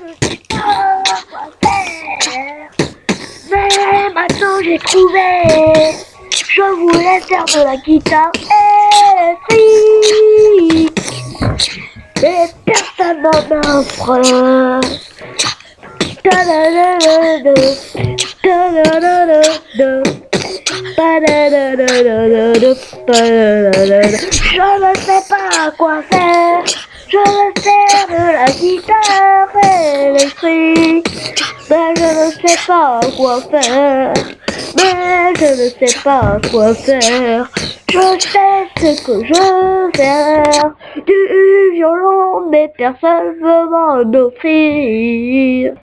je sais pas quoi faire. Mais maintenant j'ai trouvé. Je voulais faire de la guitare électrique. Et personne m'en offre. Je ne sais pas quoi faire. Je veux faire de la guitare électrique. Mais je ne sais pas quoi faire. Mais je ne sais pas quoi faire. Je sais ce que je veux faire. Du violon, mais personne veut m'en offrir.